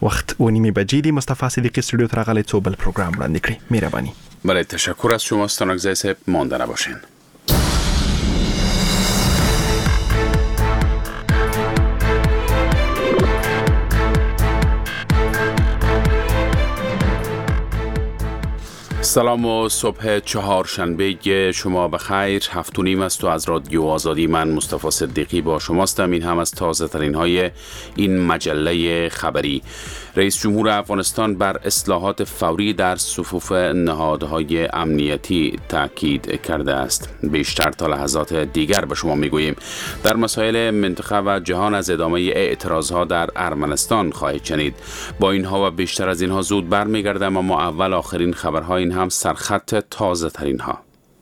وخت و نیمه بجې دی مصطفی صدیقی استودیو ته راغلی څو بل پروګرام وړاندې کړي. مهرباني. بله، تشکر از شما ستانکزی صاحب. مانده نباشین. سلام و صبح چهارشنبه شما بخیر. 7:30 است و از رادیو آزادی من مصطفی صدیقی با شماستم. این هم از تازه ترین های این مجله خبری. رئیس جمهور افغانستان بر اصلاحات فوری در صفوف نهادهای امنیتی تاکید کرده است. بیشتر تا لحظات دیگر به شما میگوییم. در مسائل منطقه و جهان از ادامه اعتراضها در ارمنستان خواهید شنید. با اینها و بیشتر از اینها زود برمیگردم، اما اول آخرین خبرها، این هم سرخط تازه ترین ها.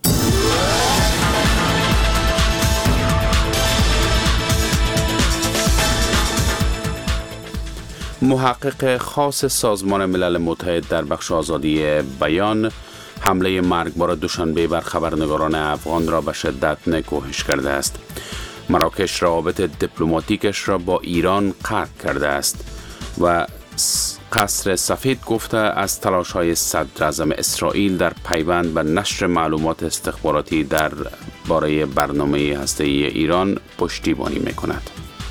محقق خاص سازمان ملل متحد در بخش آزادی بیان حمله مرگبار دوشنبه بر خبرنگاران افغان را به شدت نکوهش کرده است. مراکش روابط دیپلماتیکش را با ایران قطع کرده است و قصر سفید گفته از تلاش‌های صدراعظم اسرائیل در پیوند به نشر معلومات استخباراتی در باره برنامه هسته‌ای ایران پشتیبانی می‌کند.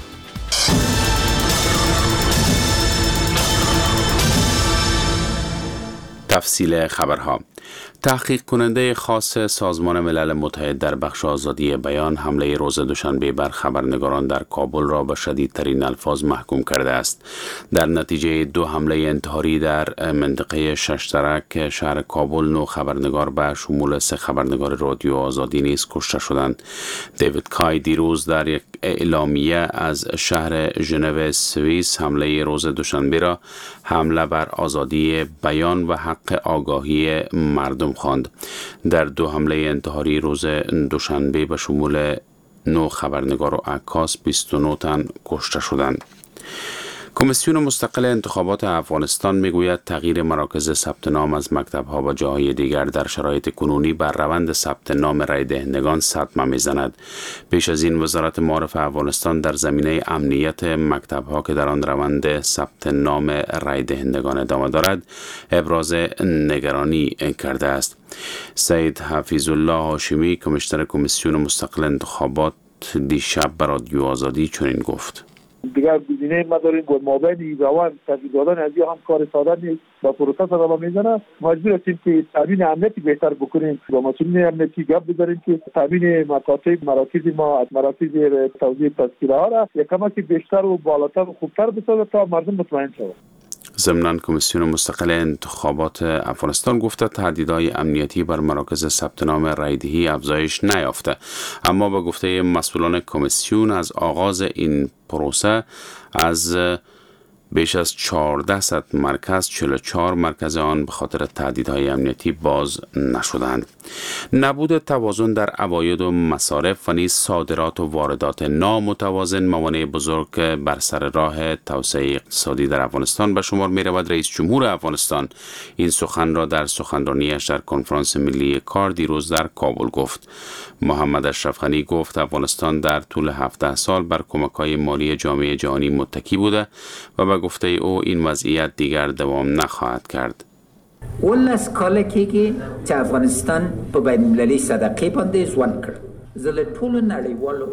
تفصیل خبرها. تحقیق کننده خاص سازمان ملل متحد در بخش آزادی بیان حمله روز دوشنبه بر خبرنگاران در کابل را به شدیدترین الفاظ محکوم کرده است. در نتیجه 2 حمله انتحاری در منطقه ششترک شهر کابل 9 خبرنگار به شمول 3 خبرنگار رادیو آزادی نیز کشته شدند. دیوید کای دیروز در یک اعلامیه از شهر ژنو سوئیس حمله روز دوشنبه را حمله بر آزادی بیان و حق آگاهی مردم خواند. در 2 حمله انتحاری روز دوشنبه به شمول 9 خبرنگار و عکاس 29 تن کشته شدند. کمیسیون مستقل انتخابات افغانستان میگوید تغییر مراکز ثبت نام از مکتب‌ها و جاهای دیگر در شرایط کنونی بر روند ثبت نام رای دهندگان صدمه میزند. پیش از این وزارت معارف افغانستان در زمینه امنیت مکتب‌ها که در آن روند ثبت نام رای دهندگان ادامه دارد ابراز نگرانی کرده است. سید حفیظ الله هاشمی کمیشنر کمیسیون مستقل انتخابات دیشب به رادیو آزادی چنین گفت: دیگر گزینه ما داریم با مابین روان تغییر دادن از هم کار ساده نیست، با پروسس ادامه میزنه. مجبور هستیم که تامین امنیتی بهتر بکنیم، با مسئولین امنیتی گپ بزنیم که تامین مکاتب مراکز ما مراکز توزیع تذکره ها را یک کمکی بیشتر و بالاتر و خوبتر بسازه تا مردم مطمئن شوند. ضمناً کمیسیون مستقل انتخابات افغانستان گفته تهدیدهای امنیتی بر مراکز ثبت نام رایدهی افزایش نیافته، اما به گفته مسئولان کمیسیون از آغاز این پروسه از بیش از 1400 مرکز 44 مرکز آن به خاطر تهدیدهای امنیتی باز نشدند. نبود توازن در عواید و مصارف و نیز صادرات و واردات نامتوازن موانع بزرگ بر سر راه توسعه اقتصادی در افغانستان به شمار می رود. رئیس جمهور افغانستان این سخن را در سخنرانیش در کنفرانس ملی کار دیروز در کابل گفت. محمد اشرف غنی گفت افغانستان در طول 17 سال بر کمک‌های مالی جامعه جهانی متکی بوده و به گفته او این وضعیت دیگر دوام نخواهد کرد. ولس کاله که افغانستان په بین المللي صدقه باندې ځوان کړ. زله ټول نړیوالو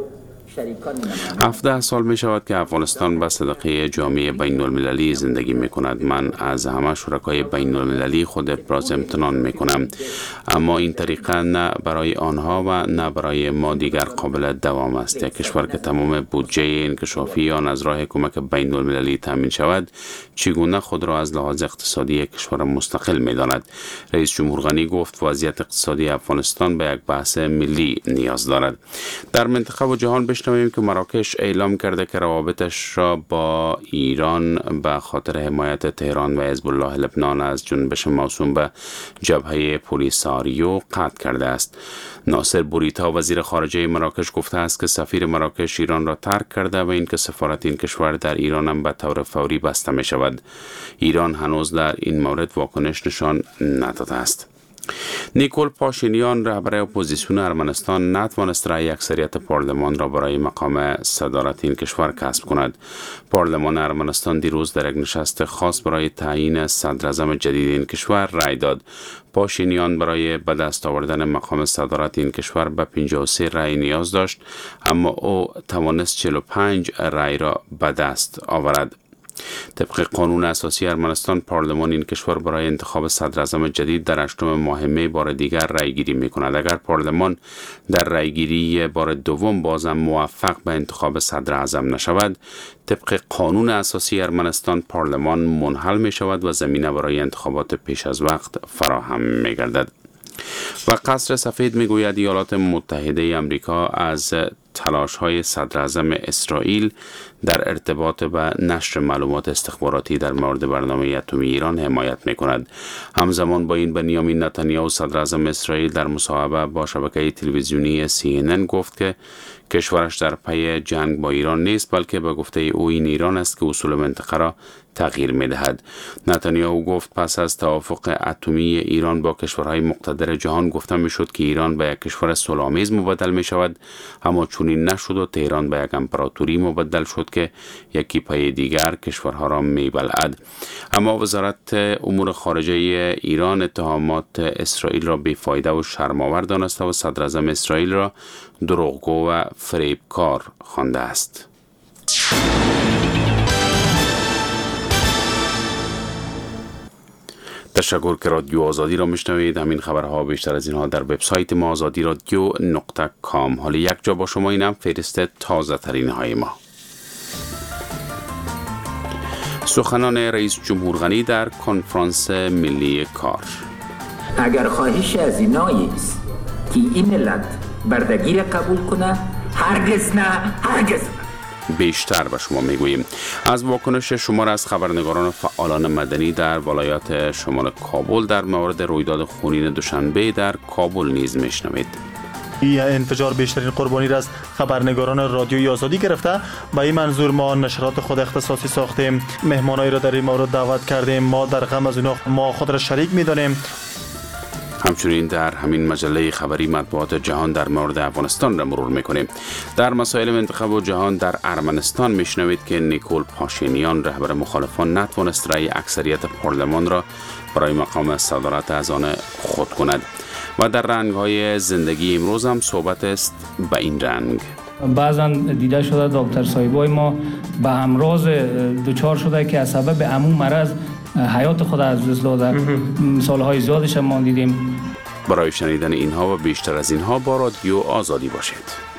17 سال می شود که افغانستان به صدقه جامعه بین المللی زندگی می کند. من از همه شرکای بین المللی خود ابراز امتنان می کنم، اما این طریقه نه برای آنها و نه برای ما دیگر قابل دوام است. یک کشور که تمام بودجه انکشافی آن از راه کمک بین المللی تامین شود چگونه خود را از لحاظ اقتصادی یک کشور مستقل می داند؟ رئیس جمهور غنی گفت وضعیت اقتصادی افغانستان به یک بحث ملی نیاز دارد. در منطقه و جهان بشنویم که مراکش اعلام کرده که روابطش را با ایران به خاطر حمایت تهران و حزب الله لبنان از جنبش موسوم به جبهه پولیساریو قطع کرده است. ناصر بوریتا وزیر خارجه مراکش گفته است که سفیر مراکش ایران را ترک کرده و اینکه سفارت این کشور در ایران هم به طور فوری بسته می شود. ایران هنوز در این مورد واکنش نشان نداده است. نیکول پاشینیان رهبر اپوزیسیون ارمنستان نتوانست رأی اکثریت پارلمان را برای مقام صدارت این کشور کسب کند. پارلمان ارمنستان دیروز در یک نشست خاص برای تعیین صدراعظم جدید این کشور رأی داد. پاشینیان برای به دست آوردن مقام صدارت این کشور به 53 رأی نیاز داشت، اما او توانست 45 رأی را به دست آورد. طبق قانون اساسی ارمنستان، پارلمان این کشور برای انتخاب صدراعظم جدید در 8 ماه می بار دیگر رأی گیری می کند. اگر پارلمان در رأی گیری بار دوم بازم موفق به انتخاب صدراعظم نشود، طبق قانون اساسی ارمنستان پارلمان منحل می شود و زمینه برای انتخابات پیش از وقت فراهم می گردد. و قصر سفید می گوید ایالات متحده امریکا از تلاش‌های صدراعظم اسرائیل در ارتباط به نشر معلومات استخباراتی در مورد برنامه اتمی ایران حمایت می‌کند. همزمان با این بنیامین نتانیاهو صدراعظم اسرائیل در مصاحبه با شبکه تلویزیونی CNN گفت که کشورش در پی جنگ با ایران نیست، بلکه به گفته او این ایران است که اصول منطقه را تغییر می‌دهد. نتانیاهو گفت پس از توافق اتمی ایران با کشورهای مقتدر جهان گفته می‌شد که ایران به یک کشور صلح‌آمیز مبدل می‌شود، اما چون این نشد و تهران به یک امپراتوری مبدل شد که یکی پای دیگر کشورها را می‌بلعد. اما وزارت امور خارجه ایران اتهامات اسرائیل را بی‌فایده و شرم‌آور دانسته و صدراعظم اسرائیل را دروغگو و فریبکار خوانده است. تشکر که رادیو آزادی را میشنوید. همین خبرها بیشتر از اینها در وبسایت ما azadiradio.com. حالا یک جا با شما، اینم فهرست تازه ترین های ما. سخنان رئیس جمهور غنی در کنفرانس ملی کار. اگر خواهش از اینایی است که این ملت بردگی را قبول کنه، هرگز نه، هرگز نه. بیشتر به شما میگوییم. از واکنش شمار از خبرنگاران فعالان مدنی در ولایات شمال کابل در مورد رویداد خونین دوشنبه در کابل نیز میشنوید. این انفجار بیشترین قربانی را از خبرنگاران رادیوی آزادی گرفته. به این منظور ما نشرات خود اختصاصی ساختیم، مهمانایی را در این مورد دعوت کردیم. ما در غم از اونها ما خود را شریک میدانیم. همچنین در همین مجله خبری مطبوعات جهان در مورد افغانستان را مرور میکنیم. در مسائل منطقه و جهان در ارمنستان میشنوید که نیکول پاشینیان رهبر مخالفان نتوانست رأی اکثریت پارلمان را برای مقام صدارت از آن خود کند. و در رنگ‌های زندگی امروز هم صحبت است به این رنگ. بعضا دیده شده دکتر صاحبای ما به امراض دچار شده که از سبب همون مرض حیات خود از دست داده. مثال‌های زیادش ما دیدیم. برای شنیدن اینها و بیشتر از اینها با رادیو آزادی باشید.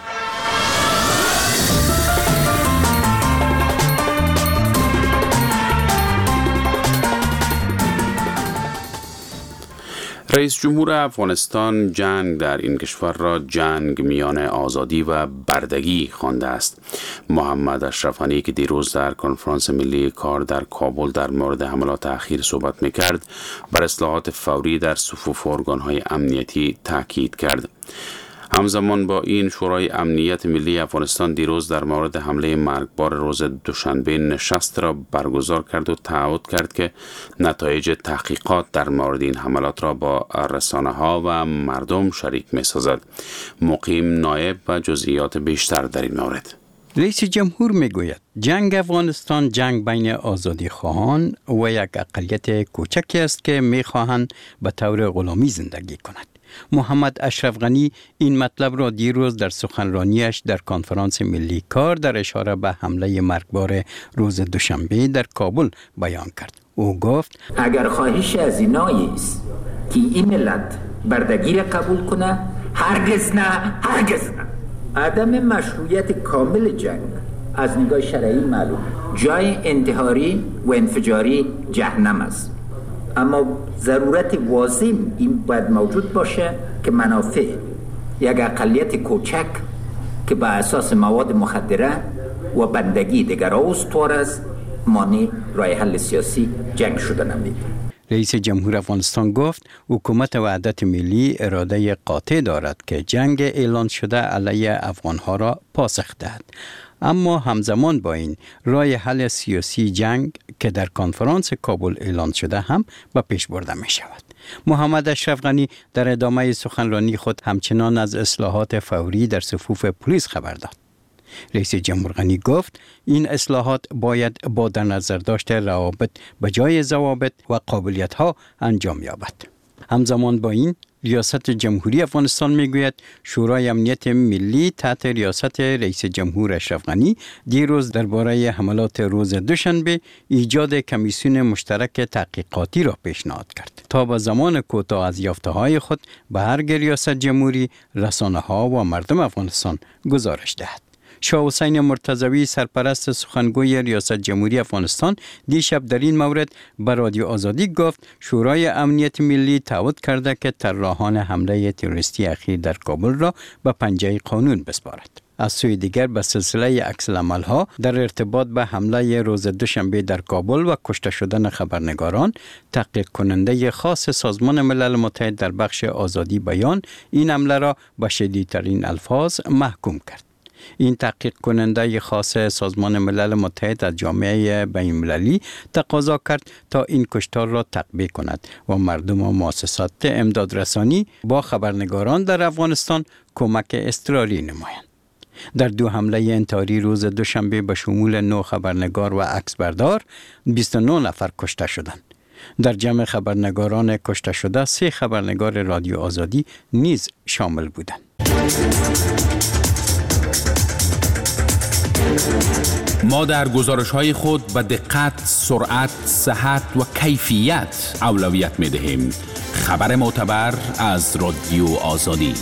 رئیس جمهور افغانستان جنگ در این کشور را جنگ میان آزادی و بردگی خوانده است. محمد اشرف غنی که دیروز در کنفرانس ملی کار در کابل در مورد حملات اخیر صحبت میکرد، بر اصلاحات فوری در صفوف ارگان‌های امنیتی تاکید کرد. همزمان با این، شورای امنیت ملی افغانستان دیروز در مورد حمله مرگبار روز دوشنبه نشست را برگزار کرد و تعهد کرد که نتایج تحقیقات در مورد این حملات را با رسانه‌ها و مردم شریک می‌سازد. مقیم نایب و جزئیات بیشتر در این مورد. رئیس جمهور میگوید جنگ افغانستان جنگ بین آزادی خواهان و یک اقلیت کوچکی است که می‌خواهند به طور غلامی زندگی کنند. محمد اشرف غنی این مطلب را دیروز در سخنرانیش در کنفرانس ملی کار در اشاره به حمله مرگبار روز دوشنبه در کابل بیان کرد. او گفت اگر خواهش از اینایی است که این ملت بردگی را قبول کنه، هرگز نه، هرگز نه. عدم مشروعیت کامل جنگ از نگاه شرعی معلوم، جای انتحاری و انفجاری جهنم است. اما ضرورت واضح این باید موجود باشه که منافع یک اقلیت کوچک که به اساس مواد مخدره و بندگی دیگر استوار است مانع راه حل سیاسی جنگ شده نمید. رئیس جمهور افغانستان گفت حکومت وحدت ملی اراده قاطع دارد که جنگ اعلان شده علیه افغانها را پاسخ دهد. اما همزمان با این راه حل سیاسی جنگ که در کنفرانس کابل اعلان شده هم به پیش برده می شود. محمد اشرف غنی در ادامه سخنرانی خود همچنان از اصلاحات فوری در صفوف پلیس خبر داد. رئیس جمهور غنی گفت این اصلاحات باید با در نظر داشته روابط به جای ضوابط و قابلیت ها انجام یابد. همزمان با این ریاست جمهوری افغانستان میگوید شورای امنیت ملی تحت ریاست رئیس جمهور اشرف غنی دیروز درباره حملات روز دوشنبه ایجاد کمیسیون مشترک تحقیقاتی را پیشنهاد کرد تا به زمان کوتاه از یافته‌های خود به هر ریاست جمهوری، رسانه‌ها و مردم افغانستان گزارش دهد. شاه حسین مرتضوی سرپرست سخنگوی ریاست جمهوری افغانستان دیشب در این مورد به رادیو آزادی گفت شورای امنیت ملی تعهد کرده که طراحان حمله تروریستی اخیر در کابل را به پنجه قانون بسپارد. از سوی دیگر به سلسله عکس‌العمل‌ها در ارتباط به حمله روز دوشنبه در کابل و کشته شدن خبرنگاران، تحقیق کننده خاص سازمان ملل متحد در بخش آزادی بیان این حمله را به شدیدترین الفاظ محکوم کرد. این تحقیق کننده خاص سازمان ملل متحد از جامعه بین‌المللی تقاضا کرد تا این کشتار را تطبیق کند و مردم و مؤسسات امدادرسانی با خبرنگاران در افغانستان کمک اضطراری نمایند. در دو حمله انتحاری روز دوشنبه به شمول 9 خبرنگار و عکسبردار 29 نفر کشته شدند. در جمع خبرنگاران کشته شده 3 خبرنگار رادیو آزادی نیز شامل بودند. ما در گزارش‌های خود به دقت، سرعت، صحت و کیفیت اولویت می‌دهیم. خبر معتبر از رادیو آزادی.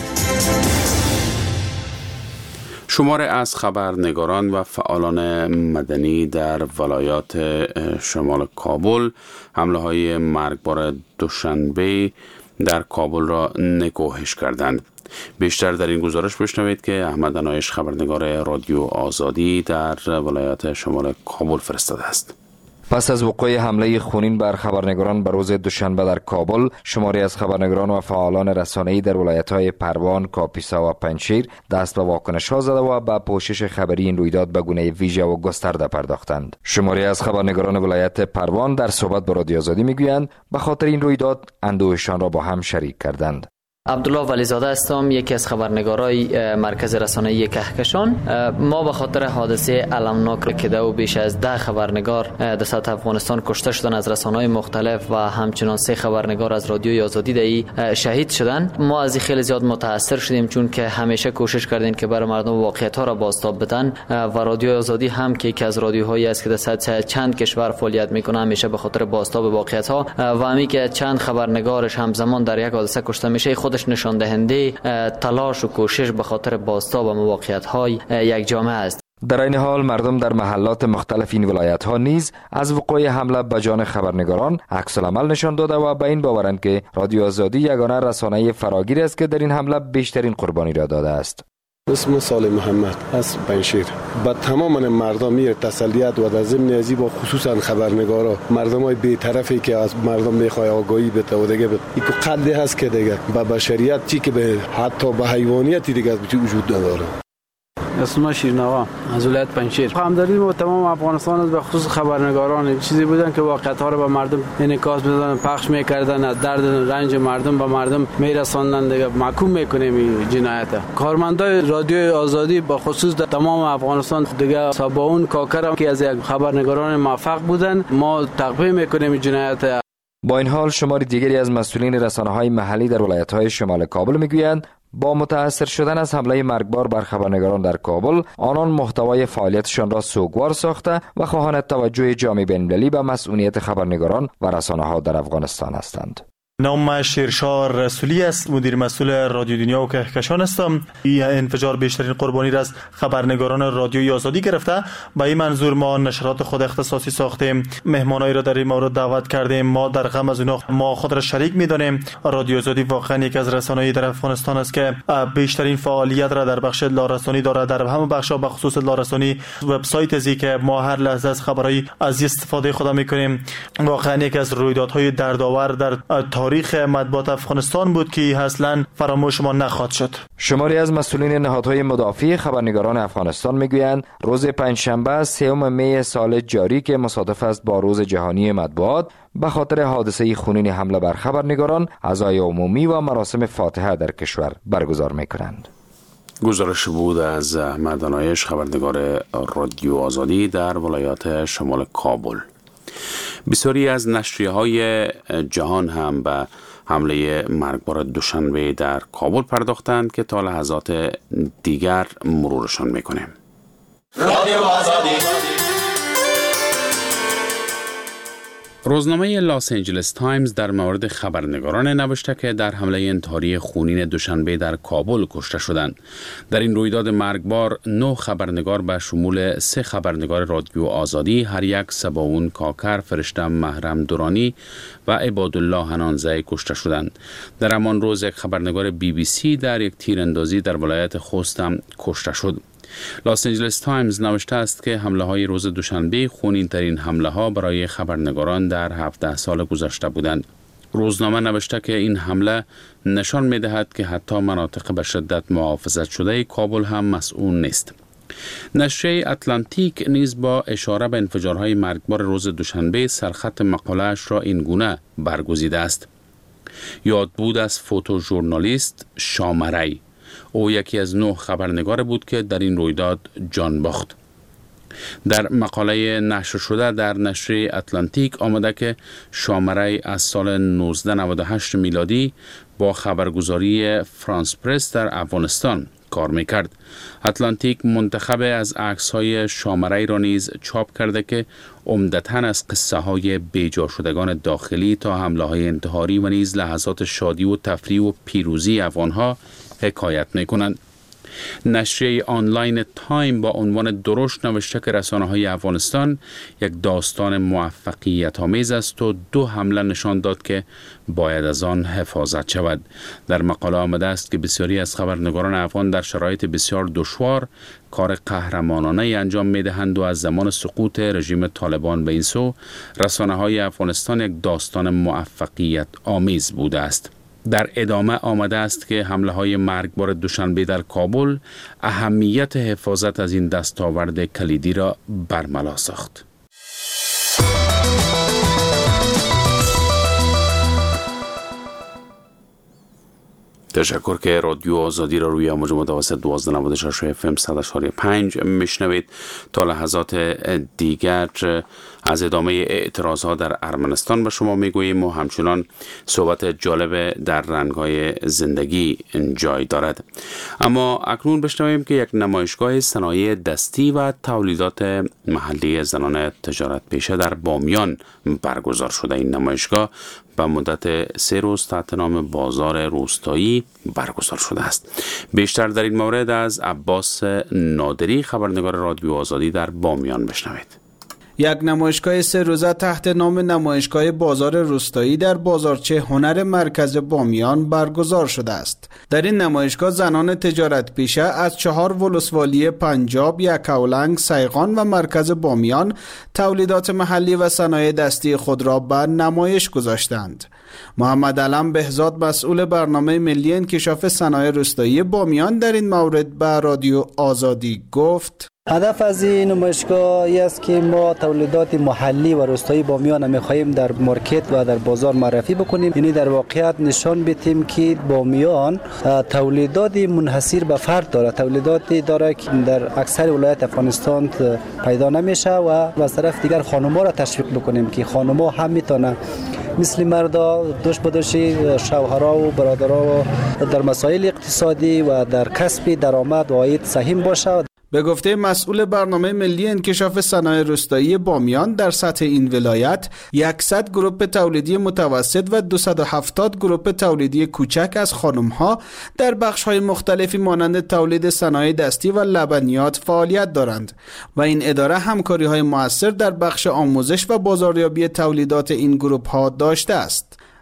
شماره از خبرنگاران و فعالان مدنی در ولایات شمال کابل حمله‌های مرگبار دوشنبه در کابل را نکوهش کردند. بیشتر در این گزارش بشنوید که احمد عنایش خبرنگار رادیو آزادی در ولایت شمال کابل فرستاده است. پس از وقوع حمله خونین بر خبرنگاران بر روز دوشنبه در کابل، شماری از خبرنگاران و فعالان رسانه‌ای در ولایت‌های پروان، کاپیسا و پنجشیر دست به واکنش‌ها زده و به پوشش خبری این رویداد به گونه ویژه و گسترده پرداختند. شماری از خبرنگاران ولایت پروان در صحبت با رادیو آزادی میگویند به خاطر این رویداد اندوهشان را با هم شریک کردند. عبدالله ولیزاده هستم، یکی از خبرنگارای مرکز رسانه‌ای کهکشان. ما به خاطر حادثه المناک که دو بیش از 10 خبرنگار در سطح افغانستان کشته شدن از رسانه‌های مختلف و همچنان 3 خبرنگار از رادیوی آزادی دایی شهید شدن، ما از این خیلی زیاد متاثر شدیم، چون که همیشه کوشش کردیم که برای مردم واقعیت‌ها را بازتاب بدن و رادیوی آزادی هم که یکی از رادیوهایی است که در سطح چند کشور فعالیت میکنه، همیشه به خاطر بازتاب واقعیت‌ها و همین که چند خبرنگارش همزمان در یک حادثه کشته میشه خودش نشان دهنده تلاش و کوشش به خاطر بازتاب موقعیت‌های یک جامعه است. در این حال مردم در محلات مختلف این ولایت‌ها نیز از وقوع حمله به جان خبرنگاران عکس‌العمل نشان داده و به این باورند که رادیو آزادی یگانه رسانه فراگیر است که در این حمله بیشترین قربانی را داده است. اسم صالح محمد از پنجشیر. با تمام مردمی تسلیت و در ضمن ازی با خصوصا خبرنگارا مردمای بی‌طرفی که از مردم میخوای آگاهی بده و دیگه این قدی هست که دیگه با بشریت چی که به حتی به حیوانیت دیگه وجود نداره. اسم شیرنوا از ولایت پنجشیر. همدردی با تمام افغانستان است، به خصوص خبرنگاران چیزی بودن که واقعیت‌ها رو به مردم انعکاس می‌دادن، پخش می‌کردن، از درد رنج مردم به مردم می‌رساندن. دیگه محکوم می‌کنیم این جنایت. کارمندای رادیو آزادی به خصوص در تمام افغانستان دیگه سابون کاکر که از یک خبرنگاران موفق بودن، ما تقویه می‌کنیم این جنایت. با این حال شماری دیگری از مسئولین رسانه‌های محلی در ولایت‌های شمال کابل می‌گویند با متاثر شدن از حمله مرگبار بر خبرنگاران در کابل، آنان محتوای فعالیتشان را سوگوار ساخته و خواهان توجه جامعه بین‌المللی به مسئولیت خبرنگاران و رسانه‌ها در افغانستان هستند. نام شیرشاه رسولی است، مدیر مسئول رادیو دنیا و کهکشان هستم. این انفجار بیشترین قربانی را از خبرنگاران رادیوی آزادی گرفته. با این منظور ما نشرات خود اختصاصی ساختیم، مهمانایی را در این مورد دعوت کردیم. ما در غم از اونها ما خود را شریک می‌دانیم. رادیو آزادی واقعا یک از رسانه‌ای در افغانستان است که بیشترین فعالیت را در بخش لارسانی دارد. در همه بخش‌ها به خصوص لارسانی، وبسایت ازی که ما هر لحظه از خبرهای از استفاده خود می‌کنیم. واقعا یک از رویدادهای دردآور در تاریخ مطبوعات افغانستان بود که اصلا فراموش ما نخواهد شد. شماری از مسئولین نهادهای مدافع خبرنگاران افغانستان میگویند روز پنجشنبه 3 می سال جاری که مصادف است با روز جهانی مطبوعات، به خاطر حادثه خونین حمله بر خبرنگاران عزای عمومی و مراسم فاتحه در کشور برگزار میکنند. گزارش بود از احمد آنایش، خبرنگار رادیو آزادی در ولایات شمال کابل. بسیاری از نشریه‌های جهان هم به حمله مرگبار دوشنبه در کابل پرداختند که تا لحظات دیگر مرورشان میکنیم. رادیو آزادی. روزنامه لاس آنجلس تایمز در مورد خبرنگاران نوشته که در حمله انتحاری خونین دوشنبه در کابل کشته شدند. در این رویداد مرگبار 9 خبرنگار به شمول 3 خبرنگار رادیو آزادی، هر یک سباون کاکر، فرشته محرم دورانی و عبادالله حنانزه کشته شدند. در همان روز یک خبرنگار BBC در یک تیراندازی در ولایت خوست هم کشته شد. لاس آنجلس تایمز نوشته است که حمله های روز دوشنبه خونین ترین حمله ها برای خبرنگاران در 17 سال گذشته بودند. روزنامه نوشته که این حمله نشان می دهد که حتی مناطق به شدت محافظت شده کابل هم مسئول نیست. نشریه اتلانتیک نیز با اشاره به انفجارهای مرگبار روز دوشنبه سرخط مقاله‌اش را این گونه برگزیده است: یاد بود از فوتو ژورنالیست شامری. او یکی از 9 خبرنگار بود که در این رویداد جان باخت. در مقاله نشر شده در نشریه اتلانتیک آمده که شامری از سال 1998 میلادی با خبرگزاری فرانس پرس در افغانستان کار میکرد. اتلانتیک منتخب از عکس‌های شامری را نیز چاپ کرده که عمدتاً از قصه‌های بیجا شدگان داخلی تا حمله‌های انتحاری و نیز لحظات شادی و تفریح و پیروزی افغان‌ها حکایت میکنند. نشریه آنلاین تایم با عنوان درشت نوشته که رسانه‌های افغانستان یک داستان موفقیت آمیز است و 2 حمله نشان داد که باید از آن حفاظت شود. در مقاله آمده است که بسیاری از خبرنگاران افغان در شرایط بسیار دشوار کار قهرمانانه انجام میدهند و از زمان سقوط رژیم طالبان به این سو رسانه‌های افغانستان یک داستان موفقیت آمیز بوده است. در ادامه آمده است که حمله های مرگبار دوشنبه در کابل اهمیت حفاظت از این دستاورد کلیدی را برملا ساخت. تشکر که رادیو آزادی را روی امواج متوسط 1296 FM 100.5 میشنوید. تا لحظات دیگر از ادامه اعتراضات در ارمنستان به شما میگوییم و همچنان صحبت جالب در رنگ‌های زندگی جای دارد. اما اکنون بشنویم که یک نمایشگاه صنایع دستی و تولیدات محلی زنان تجارت پیشه در بامیان برگزار شده. این نمایشگاه به مدت 3 روز تحت نام بازار روستایی برگزار شده است. بیشتر در این مورد از عباس نادری، خبرنگار رادیو آزادی در بامیان بشنوید. یک نمایشگاه 3 روزه تحت نام نمایشگاه بازار روستایی در بازارچه هنر مرکز بامیان برگزار شده است. در این نمایشگاه زنان تجارت پیشه از 4 ولسوالی پنجاب، یکاولنگ، سیغان و مرکز بامیان تولیدات محلی و صنایع دستی خود را به نمایش گذاشتند. محمد علم بهزاد، مسئول برنامه ملی انکشاف صنایع روستایی بامیان، در این مورد به رادیو آزادی گفت: هدف از این نمایشگاه است که ما تولیدات محلی و روستایی بامیان می‌خواهیم در مارکت و در بازار معرفی بکنیم. یعنی در واقعیت نشان بدیم که بامیان تولیدات منحصر به فرد داره، تولیداتی داره که در اکثر ولایت افغانستان پیدا نمیشه و از طرف دیگر خانم‌ها را تشویق بکنیم که خانم‌ها هم میتونن مثل مردا دوش بدوشی شوهرها و برادرها در مسائل اقتصادی و در کسب درآمد و عاید سهیم باشه. به گفته مسئول برنامه ملی انکشاف صنایع روستایی بامیان، در سطح این ولایت 100 گروه تولیدی متوسط و 270 گروه تولیدی کوچک از خانم‌ها در بخش‌های مختلفی مانند تولید صنایع دستی و لبنیات فعالیت دارند و این اداره همکاری‌های مؤثر در بخش آموزش و بازاریابی تولیدات این گروه‌ها داشته است.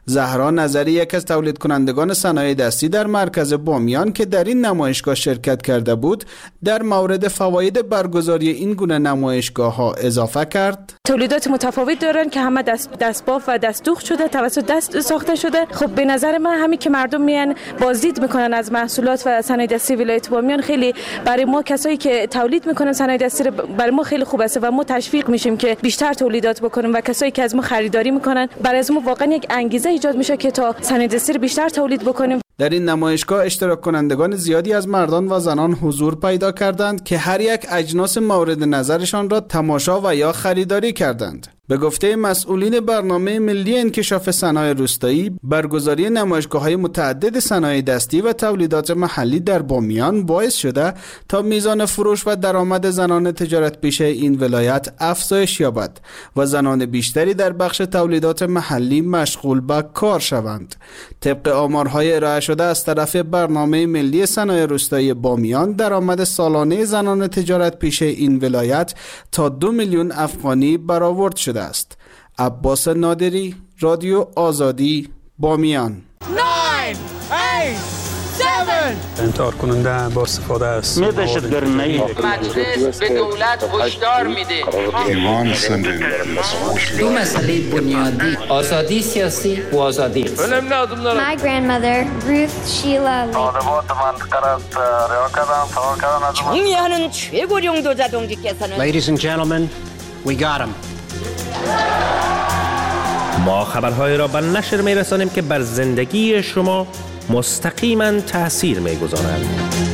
زهرا نظری یک از تولید کنندگان صنایع دستی در مرکز بامیان که در این نمایشگاه شرکت کرده بود، در مورد فواید برگزاری این گونه نمایشگاه‌ها اضافه کرد: تولیدات متفاوت دارن که همه دستباف و دستدوخت شده، توسط دست ساخته شده. خب به نظر من همین که مردم میان بازدید میکنن از محصولات و صنایع دستی ولایت بامیان، خیلی برای ما کسایی که تولید میکنن صنایع دستی برای ما خیلی خوب است و ما تشویق میشیم که بیشتر تولیدات بکنیم و کسایی که از ما خریداری میکنن برای از ما واقعا یک انگیزه ایجاد میشه که تا صنایع دستی رو بیشتر تولید بکنیم. در این نمایشگاه اشتراک کنندگان زیادی از مردان و زنان حضور پیدا کردند که هر یک اجناس مورد نظرشان را تماشا و یا خریداری کردند. به گفته مسئولین برنامه ملی انکشاف صنایع روستایی، برگزاری نمایشگاه‌های متعدد صنایع دستی و تولیدات محلی در بامیان باعث شده تا میزان فروش و درآمد زنان تجارت پیشه این ولایت افزایش یابد و زنان بیشتری در بخش تولیدات محلی مشغول به کار شوند. طبق آمارهای ارائه شده از طرف برنامه ملی صنایع روستایی بامیان، درآمد سالانه زنان تجارت پیشه این ولایت تا 2 میلیون افغانی برآورد شده است. عباس نادری، رادیو آزادی، بامیان. 9 8 7 انتحار کننده با استفاده است. مجلس به دولت هشدار میده. دو مسئله بنیادی: آزادی سیاسی و آزادی اقتصادی. My grandmother, Ruth Sheila Lee. 총리하는 최고령 도자동지께서는 Ladies and gentlemen, we got him. ما خبرهای را به نشر می‌رسانیم که بر زندگی شما مستقیما تأثیر می‌گذارند.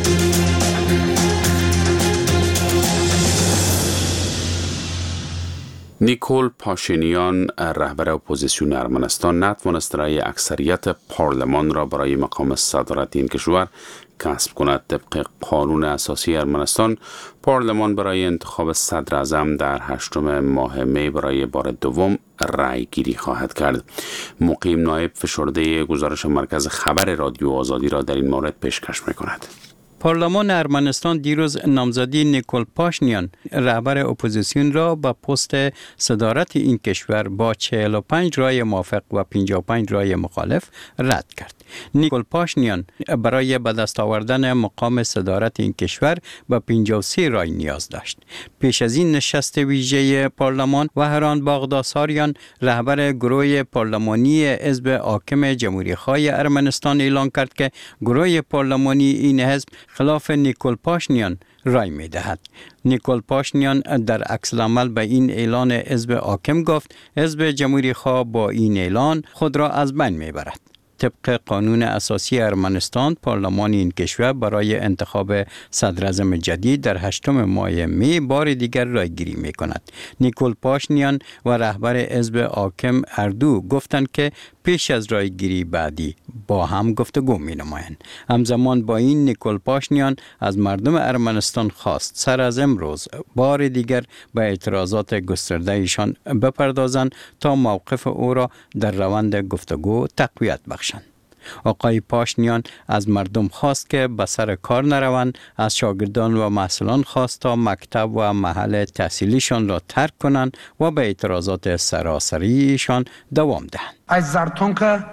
نیکول پاشینیان، رهبر اپوزیسیون ارمنستان، نتوانست رأی اکثریت پارلمان را برای مقام صدارت این کشور کسب کند. طبق قانون اساسی ارمنستان، پارلمان برای انتخاب صدر اعظم در 8 ماه می برای بار دوم رأی گیری خواهد کرد. مقیم نایب فشرده گزارش مرکز خبر رادیو آزادی را در این مورد پیشکش می‌کند. پارلمان ارمنستان دیروز نامزدی نیکول پاشینیان، رهبر اپوزیسیون را به پست صدارت این کشور با 45 رای موافق و 55 رای مخالف رد کرد. نیکول پاشینیان برای به دست آوردن مقام صدارت این کشور به 53 رای نیاز داشت. پیش از این نشست ویژه پارلمان، وهران باغداساریان، رهبر گروه پارلمانی حزب حاکم جمهوری‌خواه ارمنستان اعلان کرد که گروه پارلمانی این حزب خلاف نیکول پاشینیان رای می دهد. نیکول پاشینیان در عکس العمل به این اعلان حزب حاکم گفت حزب جمهوری‌خواه با این اعلان خود را از بین می برد. طبق قانون اساسی ارمنستان، پارلمان این کشور برای انتخاب صدر اعظم جدید در 8 ماه می بار دیگر رایگیری می کند. نیکول پاشینیان و رهبر حزب حاکم اردو گفتند که پیش از رایگیری بعدی با هم گفتگو می نمایند. همزمان با این، نیکول پاشینیان از مردم ارمنستان خواست سر از امروز بار دیگر به اعتراضات گسترده ایشان بپردازند تا موقف او را در روند گفتگو تقویت بخشند. آقای پاشینیان از مردم خواست که به سر کار نروند، از شاگردان و محصلان خواست تا مکتب و محل تحصیلیشان را ترک کنند و به اعتراضات سراسریشان دوام دهند. از زرتونکه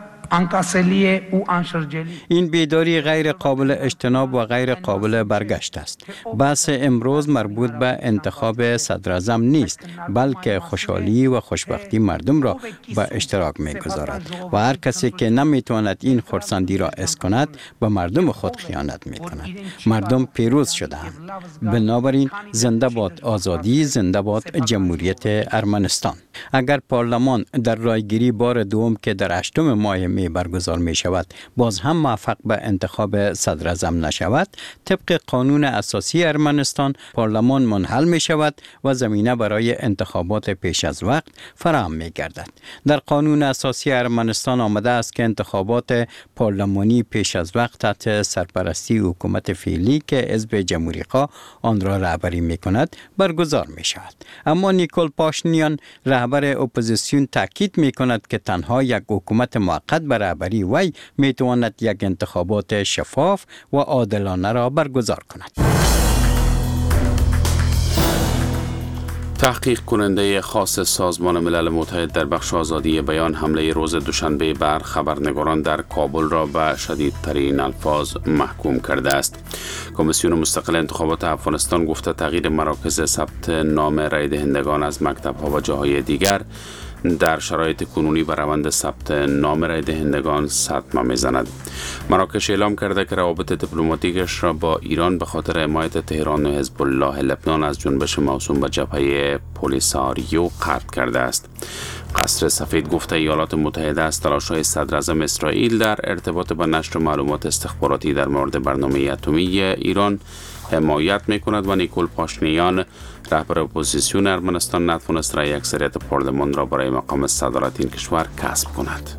این بیداری غیر قابل اجتناب و غیر قابل برگشت است. بحث امروز مربوط به انتخاب صدر اعظم نیست، بلکه خوشحالی و خوشبختی مردم را به اشتراک می‌گذارد و هر کسی که نمی‌تواند این خرسندی را حس کند به مردم خود خیانت می‌کند. مردم پیروز شدند. بنابراین زنده باد آزادی، زنده باد جمهوریت ارمنستان. اگر پارلمان در رایگیری بار دوم که در 8 ماه می برگزار می شود باز هم موفق به انتخاب صدر اعظم نشود، طبق قانون اساسی ارمنستان پارلمان منحل می شود و زمینه برای انتخابات پیش از وقت فراهم می گردد. در قانون اساسی ارمنستان آمده است که انتخابات پارلمانی پیش از وقت تحت سرپرستی حکومت فعلی که حزب جمهوری‌خواه آن را رهبری می کند برگزار می شود. اما نیکول پاشینیان، رهبر اپوزیسیون، تاکید می کند که تنها یک حکومت موقت به رهبری وی می تواند یک انتخابات شفاف و عادلانه را برگزار کند. تحقیق کننده خاص سازمان ملل متحد در بخش آزادی بیان حمله روز دوشنبه بر خبرنگاران در کابل را به شدیدترین الفاظ محکوم کرده است. کمیسیون مستقل انتخابات افغانستان گفته تغییر مراکز ثبت نام رای دهندگان از مکتب‌ها و جاهای دیگر در شرایط کنونی به روند ثبت نام رای دهندگان صدمه می‌زند. مراکش اعلام کرده که روابط دیپلماتیکش را با ایران به خاطر حمایت تهران و حزب الله لبنان از جنبش موسوم به جبهه پولیساریو قطع کرده است. قصر سفید گفته ایالات متحده از تلاش‌های صدر اعظم اسرائیل در ارتباط با نشر معلومات استخباراتی در مورد برنامه اتمی ایران حمایت می‌کند و نیکول پاشینیان رهبر اپوزیسیون ارمنستان نتوانست رای اکثریت پارلمان را برای مقام صدارت این کشور کسب کند.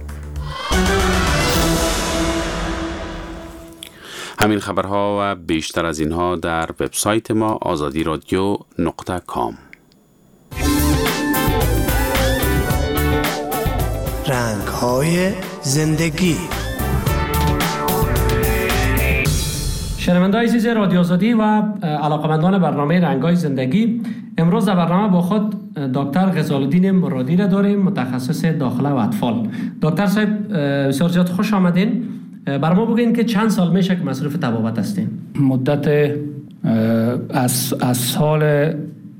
همین خبرها و بیشتر از اینها در وبسایت ما azadiradyo.com. رنگ‌های زندگی. شنونده‌های عزیز رادیو آزادی و علاقمندان برنامه رنگ‌های زندگی، امروز در برنامه با خود دکتر غزال‌الدین مرادی را داریم، متخصص داخله و اطفال. دکتر صاحب بسیار زیاد خوش آمدین. بر ما بگین که چند سال میشه که مصروف طبابت هستین؟ مدت از سال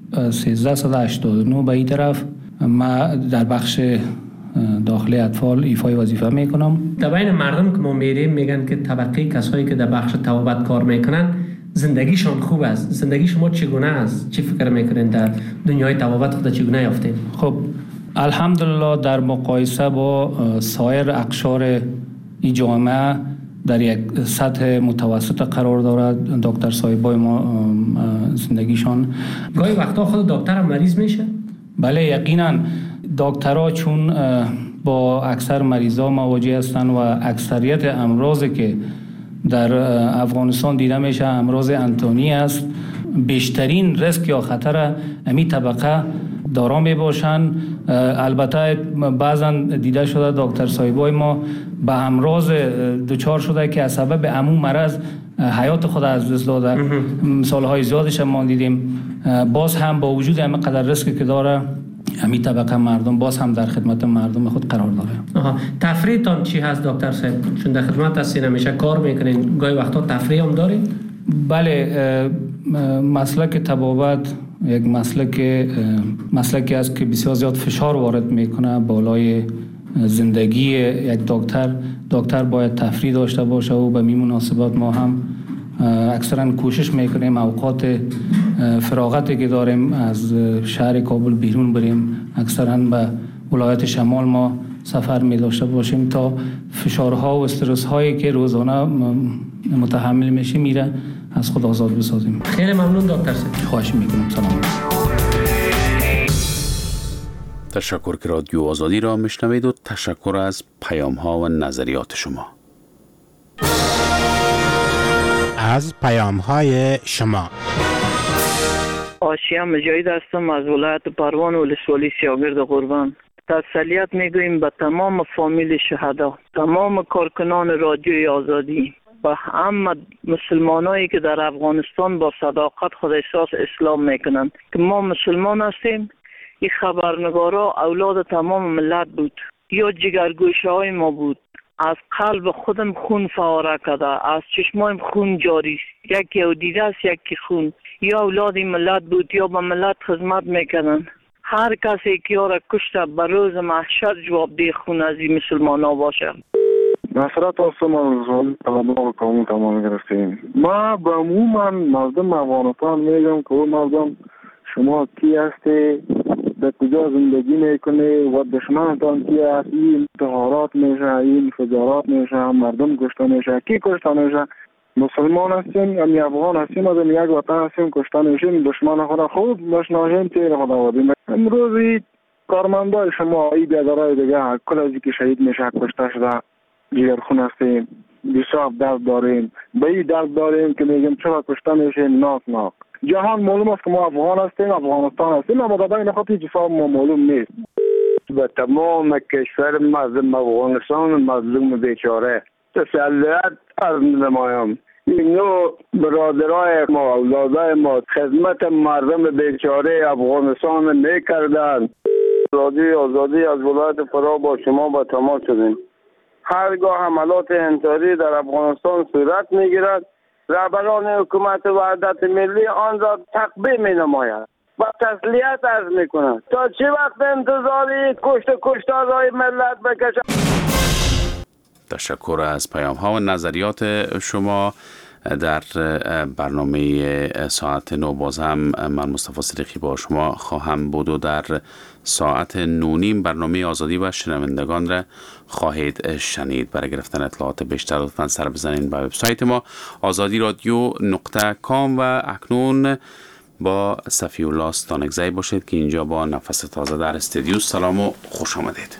1389 به این طرف ما در بخش داخل اطفال ایفای وظیفه میکنم. در بین مردم که ما میریم میگن که طبقه کسایی که در بخش طبابت کار میکنن زندگیشان خوب است. زندگی شما چگونه است؟ چی فکر میکنین در دنیای طبابت خود چگونه یافتین؟ خب الحمدلله در مقایسه با سایر اقشار این جامعه در یک سطح متوسط قرار دارد. دکتر صاحبای ما زندگیشان گاهی وقتا خود دکتر مریض میشه؟ بله یقینا. دکترها چون با اکثر مریضا مواجه هستند و اکثریت امراضی که در افغانستان دیده میشه امراض انتونی است، بیشترین ریسک یا خطر امی طبقه دارا می باشند. البته بعضا دیده شده دکتر صاحبای ما به امراض دچار شده که از سبب عموم مرض حیات خود از دست داده. مثالهای زیادش ما دیدیم. باز هم با وجود همه قدر ریسکی که داره همین طبقه مردم باز هم در خدمت مردم خود قرار داره. تفریحتان چی هست دکتر صاحب؟ چون در خدمت هستین همیشه کار میکنین، گاهی وقتا تفریح هم دارین؟ بله، مسلک طبابت یک مسلکی است که بسیار زیاد فشار وارد میکنه بالای زندگی یک دکتر باید تفریح داشته باشه و به می مناسبات ما هم اکثرا کوشش میکنیم اوقات فراغتی که داریم از شهر کابل بیرون بریم، اکثرا به ولایت شمال ما سفر می داشته باشیم تا فشارها و استرس هایی که روزانه متحمل میشه میره از خود آزاد بسازیم. خیلی ممنون دکتر صاحب. خواهش میکنم. سلام. تشکر که رادیو آزادی را میشنوید و تشکر از پیام ها و نظریات شما. از پیام های شما. آشیا مجاهد هستم از ولایت پروان و ولسوالی سیاگرد قربان. تسلیت میگوییم به تمام فامیل شهدا، تمام کارکنان رادیوی آزادی و همه مسلمانایی که در افغانستان با صداقت خود احساس اسلام میکنند که ما مسلمان هستیم. این خبرنگارا اولاد تمام ملت بود یا جگرگوشه های ما بود. از قلب خودم خون فواره کرده، از چشمایم خون جاری است. یکی او دیده است یکی خون. یا اولاد ملت بود یا به ملت خدمت میکنن. هر کسی که یارا کشته به روز محشر جوابدeh خون از این مسلمان ها باشه. نصرت هستم از ولایت طلبها و کامون تمام گرفتیم. ما به عموما مردم افغانستان میگم که مردم شما کی هستی، در کجا زندگی میکنه و دشمنتان کی هست، این انتحارات میشه، این فجارات میشه، مردم کشته میشه. کی کشته میشه؟ مسلمان هستیم، یعنی افغان هستیم، از یک وطن هستیم، کشته میشیم، دشمن خدا خوب مشناسیم، تیر خدا بودیم. امروزی کارمندای شما ای بیادرهای دیگه کل از که شهید میشه کشته شده جگرخون هستیم، بسیار درد داریم. به این درد داریم که میگیم چرا کشته میشیم ناک. جهان معلوم است که ما افغان هستیم، افغانستان هستیم، اما در بین خود هیچ حساب ما معلوم نیست. به تمام کشور مردم افغانستان مظلوم بیچاره تسلیت عرض نمایم این نوع برادرای ما اولادای ما خدمت مردم بیچاره افغانستان میکردن. رادیوی آزادی از ولایت فرا با شما با تماس شدیم. هرگاه حملات انتحاری در افغانستان صورت میگیرد، رهبران حکومت وحدت ملی آن را تقبیح می نماید و تسلیت عرض می کند. تا چه وقت انتظاری کشتارهای ملت بکشد؟ تشکر از پیام ها و نظریات شما. در برنامه ساعت 9 باز هم من مصطفی صدیقی با شما خواهم بود و در ساعت 9:30 برنامه آزادی و شنوندگان را خواهید شنید. برای گرفتن اطلاعات بیشتر لطفاً سر بزنید به وبسایت ما azadiradyo.com و اکنون با صفی الله ستانکزی باشید که اینجا با نفس تازه در استودیو. سلام و خوش آمدید.